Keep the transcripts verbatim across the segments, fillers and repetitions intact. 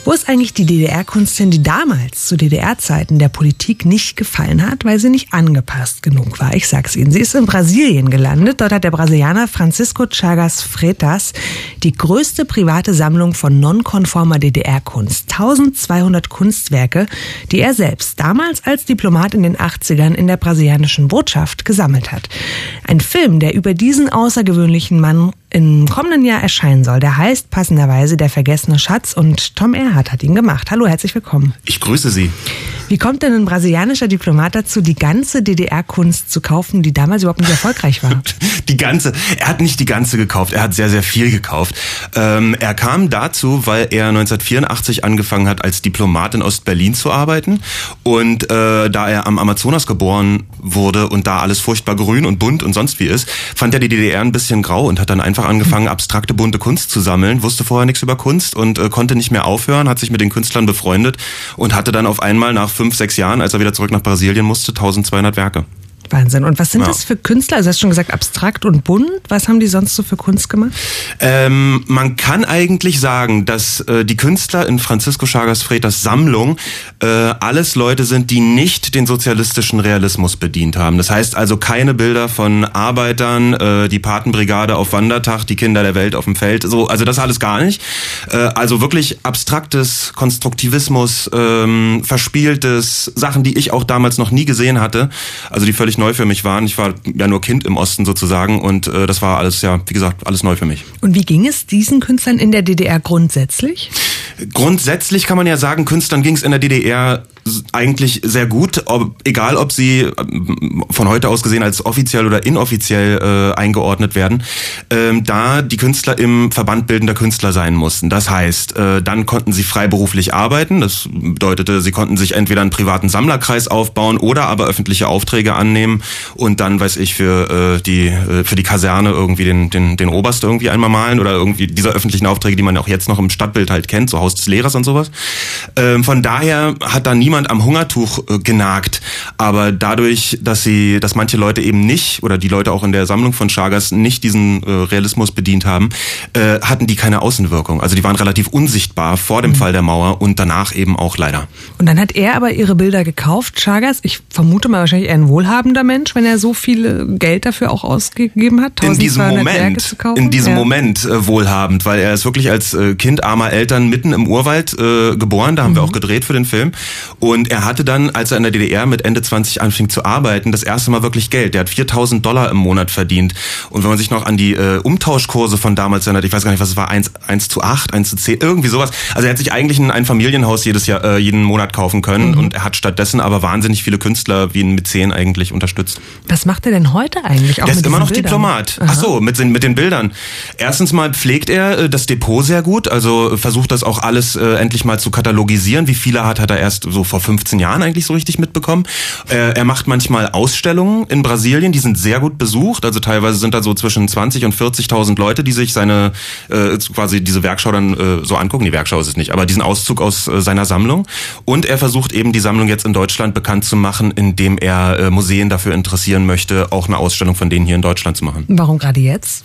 Wo ist eigentlich die D D R-Kunst hin, die damals zu D D R-Zeiten der Politik nicht gefallen hat, weil sie nicht angepasst genug war? Ich sag's Ihnen, sie ist in Brasilien gelandet. Dort hat der Brasilianer Francisco Chagas Freitas die größte private Sammlung von nonkonformer D D R-Kunst. tausendzweihundert Kunstwerke, die er selbst damals als Diplomat in den achtzigern in der brasilianischen Botschaft gesammelt hat. Ein Film, der über diesen außergewöhnlichen Mann im kommenden Jahr erscheinen soll. Der heißt passenderweise Der vergessene Schatz und Tom Erhardt hat ihn gemacht. Hallo, herzlich willkommen. Ich grüße Sie. Wie kommt denn ein brasilianischer Diplomat dazu, die ganze D D R-Kunst zu kaufen, die damals überhaupt nicht erfolgreich war? Die ganze, er hat nicht die ganze gekauft, er hat sehr, sehr viel gekauft. Ähm, er kam dazu, weil er neunzehnhundertvierundachtzig angefangen hat, als Diplomat in Ostberlin zu arbeiten. Und äh, da er am Amazonas geboren wurde und da alles furchtbar grün und bunt und sonst wie ist, fand er die D D R ein bisschen grau und hat dann einfach angefangen, abstrakte, bunte Kunst zu sammeln, wusste vorher nichts über Kunst und äh, konnte nicht mehr aufhören, hat sich mit den Künstlern befreundet und hatte dann auf einmal nach fünf, sechs Jahren, als er wieder zurück nach Brasilien musste, tausendzweihundert Werke. Wahnsinn. Und was sind ja. das für Künstler? Also du hast schon gesagt, abstrakt und bunt. Was haben die sonst so für Kunst gemacht? Ähm, man kann eigentlich sagen, dass äh, die Künstler in Francisco Chagas Freitas Sammlung äh, alles Leute sind, die nicht den sozialistischen Realismus bedient haben. Das heißt also keine Bilder von Arbeitern, äh, die Patenbrigade auf Wandertag, die Kinder der Welt auf dem Feld. So, also das alles gar nicht. Äh, also wirklich abstraktes Konstruktivismus, ähm, verspieltes, Sachen, die ich auch damals noch nie gesehen hatte. Also die völlig neu für mich waren. Ich war ja nur Kind im Osten sozusagen und äh, das war alles, ja, wie gesagt, alles neu für mich. Und wie ging es diesen Künstlern in der D D R grundsätzlich? Grundsätzlich kann man ja sagen, Künstlern ging es in der D D R eigentlich sehr gut, ob, egal ob sie von heute aus gesehen als offiziell oder inoffiziell äh, eingeordnet werden, ähm, da die Künstler im Verband bildender Künstler sein mussten. Das heißt, äh, dann konnten sie freiberuflich arbeiten. Das bedeutete, sie konnten sich entweder einen privaten Sammlerkreis aufbauen oder aber öffentliche Aufträge annehmen und dann, weiß ich, für äh, die äh, für die Kaserne irgendwie den den den Oberst irgendwie einmal malen oder irgendwie diese öffentlichen Aufträge, die man auch jetzt noch im Stadtbild halt kennt, so Haus des Lehrers und sowas. Ähm, von daher hat da niemand am Hungertuch äh, genagt, aber dadurch, dass sie, dass manche Leute eben nicht oder die Leute auch in der Sammlung von Chagas nicht diesen äh, Realismus bedient haben, äh, hatten die keine Außenwirkung. Also die waren relativ unsichtbar vor dem mhm. Fall der Mauer und danach eben auch leider. Und dann hat er aber ihre Bilder gekauft, Chagas. Ich vermute mal wahrscheinlich eher ein wohlhabender Mensch, wenn er so viel Geld dafür auch ausgegeben hat, in diesem Werke Moment, zu kaufen. in diesem ja. Moment äh, wohlhabend, weil er ist wirklich als äh, Kind armer Eltern mitten im Urwald äh, geboren. Da haben mhm. wir auch gedreht für den Film. Und er hatte dann, als er in der D D R mit Ende zwanzig anfing zu arbeiten, das erste Mal wirklich Geld. Der hat viertausend Dollar im Monat verdient. Und wenn man sich noch an die äh, Umtauschkurse von damals erinnert, ich weiß gar nicht, was es war, eins zu acht, eins zu zehn, irgendwie sowas. Also er hat sich eigentlich ein, ein Familienhaus jedes Jahr, äh, jeden Monat kaufen können. Mhm. Und er hat stattdessen aber wahnsinnig viele Künstler wie ein Mäzen eigentlich unterstützt. Was macht er denn heute eigentlich? Auch der mit ist immer noch Bildern? Diplomat. Aha. Ach so, mit den, mit den Bildern. Erstens mal pflegt er äh, das Depot sehr gut, also versucht das auch alles äh, endlich mal zu katalogisieren. Wie viele hat, hat er erst so vor fünfzehn Jahren eigentlich so richtig mitbekommen. Äh, er macht manchmal Ausstellungen in Brasilien, die sind sehr gut besucht, also teilweise sind da so zwischen zwanzig und vierzigtausend Leute, die sich seine, äh, quasi diese Werkschau dann äh, so angucken. Die Werkschau ist es nicht, aber diesen Auszug aus äh, seiner Sammlung. Und er versucht eben die Sammlung jetzt in Deutschland bekannt zu machen, indem er äh, Museen dafür interessieren möchte, auch eine Ausstellung von denen hier in Deutschland zu machen. Warum gerade jetzt?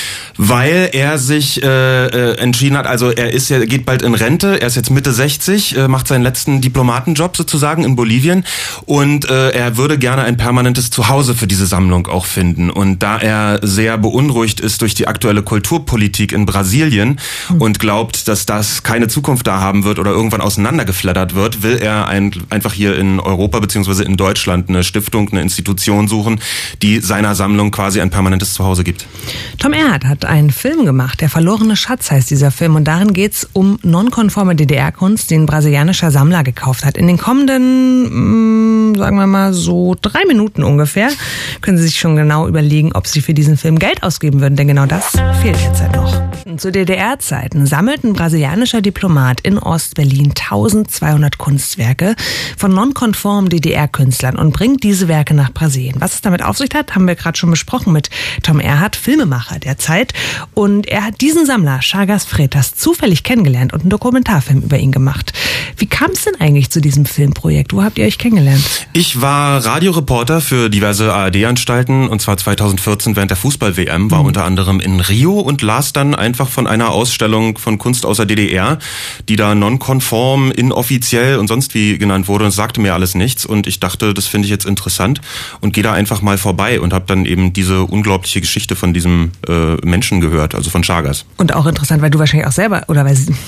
Weil er sich äh, äh, entschieden hat, also er ist ja geht bald in Rente, er ist jetzt Mitte sechzig, äh, macht seinen letzten Diplomatenjob sozusagen in Bolivien und äh, er würde gerne ein permanentes Zuhause für diese Sammlung auch finden. Und da er sehr beunruhigt ist durch die aktuelle Kulturpolitik in Brasilien mhm. und glaubt, dass das keine Zukunft da haben wird oder irgendwann auseinandergeflattert wird, will er ein, einfach hier in Europa beziehungsweise in Deutschland eine Stiftung, eine Institution suchen, die seiner Sammlung quasi ein permanentes Zuhause gibt. Tom Erhardt hat einen Film gemacht, Der verlorene Schatz heißt dieser Film und darin geht's um nonkonforme D D R-Kunst, die ein brasilianischer Sammler gekauft hat. In den kommenden, mh, sagen wir mal so drei Minuten ungefähr, können Sie sich schon genau überlegen, ob Sie für diesen Film Geld ausgeben würden, denn genau das fehlt jetzt halt noch. Zu D D R-Zeiten sammelt ein brasilianischer Diplomat in Ostberlin tausendzweihundert Kunstwerke von nonkonformen D D R-Künstlern und bringt diese Werke nach Brasilien. Was es damit auf sich hat, haben wir gerade schon besprochen mit Tom Erhardt, Filmemacher der Zeit. Und er hat diesen Sammler, Chagas Freitas, zufällig kennengelernt und einen Dokumentarfilm über ihn gemacht. Wie Wie kam es denn eigentlich zu diesem Filmprojekt? Wo habt ihr euch kennengelernt? Ich war Radioreporter für diverse A R D-Anstalten und zwar zweitausendvierzehn während der Fußball-W M, war mhm. unter anderem in Rio und las dann einfach von einer Ausstellung von Kunst aus der D D R, die da nonkonform, inoffiziell und sonst wie genannt wurde und es sagte mir alles nichts und ich dachte, das finde ich jetzt interessant und gehe da einfach mal vorbei und habe dann eben diese unglaubliche Geschichte von diesem äh, Menschen gehört, also von Chagas. Und auch interessant, weil du wahrscheinlich auch selber, oder weil sie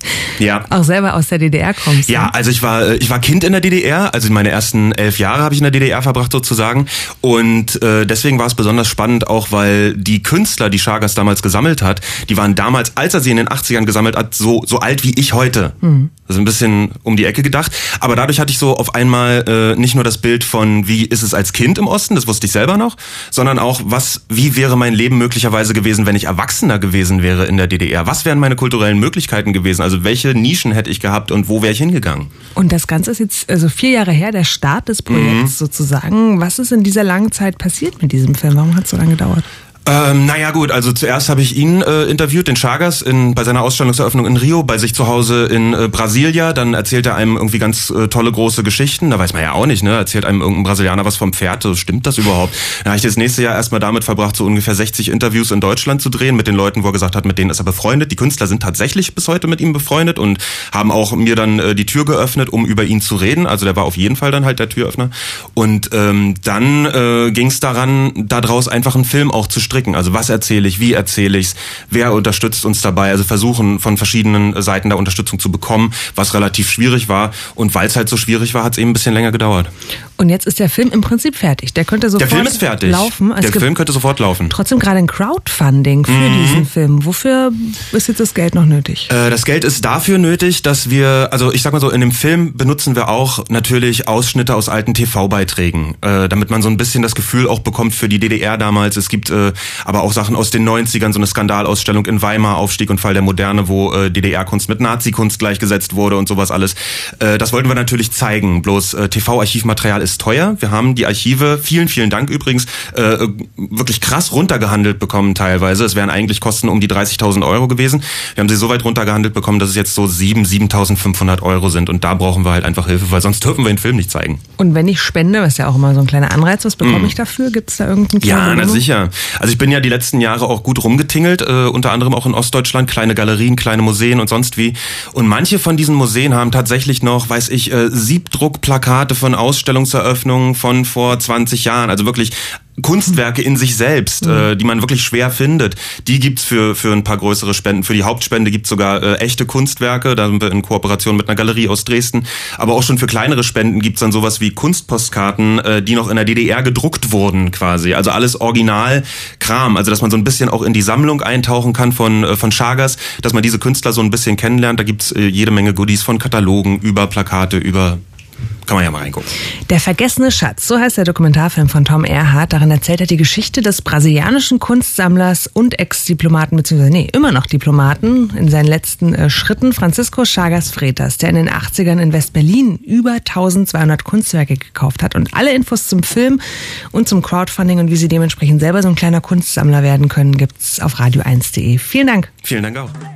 ja. auch selber aus der D D R kommst. Ja, ne? also ich war ich war Kind in der D D R, also meine ersten elf Jahre habe ich in der D D R verbracht sozusagen und äh, deswegen war es besonders spannend, auch weil die Künstler, die Chagas damals gesammelt hat, die waren damals, als er sie in den achtzigern gesammelt hat, so so alt wie ich heute. Mhm. Also ein bisschen um die Ecke gedacht, aber dadurch hatte ich so auf einmal äh, nicht nur das Bild von, wie ist es als Kind im Osten, das wusste ich selber noch, sondern auch, was, wie wäre mein Leben möglicherweise gewesen, wenn ich Erwachsener gewesen wäre in der D D R? Was wären meine kulturellen Möglichkeiten gewesen? Also welche Nischen hätte ich gehabt und wo wäre ich hingegangen? Und das Ganze ist jetzt also vier Jahre her, der Start des Projekts mhm. sozusagen. Was ist in dieser langen Zeit passiert mit diesem Film? Warum hat es so lange gedauert? Ähm, naja gut, also zuerst habe ich ihn äh, interviewt, den Chagas, in, bei seiner Ausstellungseröffnung in Rio, bei sich zu Hause in äh, Brasilia. Dann erzählt er einem irgendwie ganz äh, tolle, große Geschichten. Da weiß man ja auch nicht, ne? Erzählt einem irgendein Brasilianer was vom Pferd. So, stimmt das überhaupt? Dann habe ich das nächste Jahr erstmal damit verbracht, so ungefähr sechzig Interviews in Deutschland zu drehen mit den Leuten, wo er gesagt hat, mit denen ist er befreundet. Die Künstler sind tatsächlich bis heute mit ihm befreundet und haben auch mir dann äh, die Tür geöffnet, um über ihn zu reden. Also der war auf jeden Fall dann halt der Türöffner. Und ähm, dann äh, ging es daran, daraus einfach einen Film auch zu stricken. Also was erzählt ich, wie erzähle ich's, wer unterstützt uns dabei, also versuchen von verschiedenen Seiten da Unterstützung zu bekommen, was relativ schwierig war und weil es halt so schwierig war, hat es eben ein bisschen länger gedauert. Und jetzt ist der Film im Prinzip fertig, der könnte sofort laufen. Der Film ist fertig. Laufen. Der Film könnte sofort laufen. Trotzdem gerade ein Crowdfunding für mhm. diesen Film. Wofür ist jetzt das Geld noch nötig? Äh, das Geld ist dafür nötig, dass wir, also ich sag mal so, in dem Film benutzen wir auch natürlich Ausschnitte aus alten T V-Beiträgen, äh, damit man so ein bisschen das Gefühl auch bekommt für die D D R damals. Es gibt äh, aber auch Sachen aus den neunzigern, so eine Skandalausstellung in Weimar, Aufstieg und Fall der Moderne, wo äh, D D R-Kunst mit Nazi-Kunst gleichgesetzt wurde und sowas alles. Äh, das wollten wir natürlich zeigen, bloß äh, T V-Archivmaterial ist teuer. Wir haben die Archive, vielen, vielen Dank übrigens, äh, wirklich krass runtergehandelt bekommen teilweise. Es wären eigentlich Kosten um die dreißigtausend Euro gewesen. Wir haben sie so weit runtergehandelt bekommen, dass es jetzt so sieben, siebentausendfünfhundert Euro sind und da brauchen wir halt einfach Hilfe, weil sonst dürfen wir den Film nicht zeigen. Und wenn ich spende, was ja auch immer so ein kleiner Anreiz, was bekomme mm. ich dafür? Gibt es da irgendeinen kleinen Ja, na Belohnung? sicher. Also ich bin ja die letzten Jahre auch gut rumgetingelt, äh, unter anderem auch in Ostdeutschland, kleine Galerien, kleine Museen und sonst wie. Und manche von diesen Museen haben tatsächlich noch, weiß ich, äh, Siebdruckplakate von Ausstellungseröffnungen von vor zwanzig Jahren. Also wirklich Kunstwerke in sich selbst, mhm. äh, die man wirklich schwer findet. Die gibt's für für ein paar größere Spenden. Für die Hauptspende gibt's sogar äh, echte Kunstwerke. Da sind wir in Kooperation mit einer Galerie aus Dresden. Aber auch schon für kleinere Spenden gibt's dann sowas wie Kunstpostkarten, äh, die noch in der D D R gedruckt wurden quasi. Also alles Originalkram. Also dass man so ein bisschen auch in die Sammlung eintauchen kann von äh, von Chagas, dass man diese Künstler so ein bisschen kennenlernt. Da gibt's äh, jede Menge Goodies von Katalogen über Plakate, über kann man ja mal reingucken. Der vergessene Schatz, so heißt der Dokumentarfilm von Tom Erhardt. Darin erzählt er die Geschichte des brasilianischen Kunstsammlers und Ex-Diplomaten, beziehungsweise nee, immer noch Diplomaten in seinen letzten äh, Schritten, Francisco Chagas Freitas, der in den achtzigern in West-Berlin über eintausendzweihundert Kunstwerke gekauft hat. Und alle Infos zum Film und zum Crowdfunding und wie Sie dementsprechend selber so ein kleiner Kunstsammler werden können, gibt's auf radio eins punkt de. Vielen Dank. Vielen Dank auch.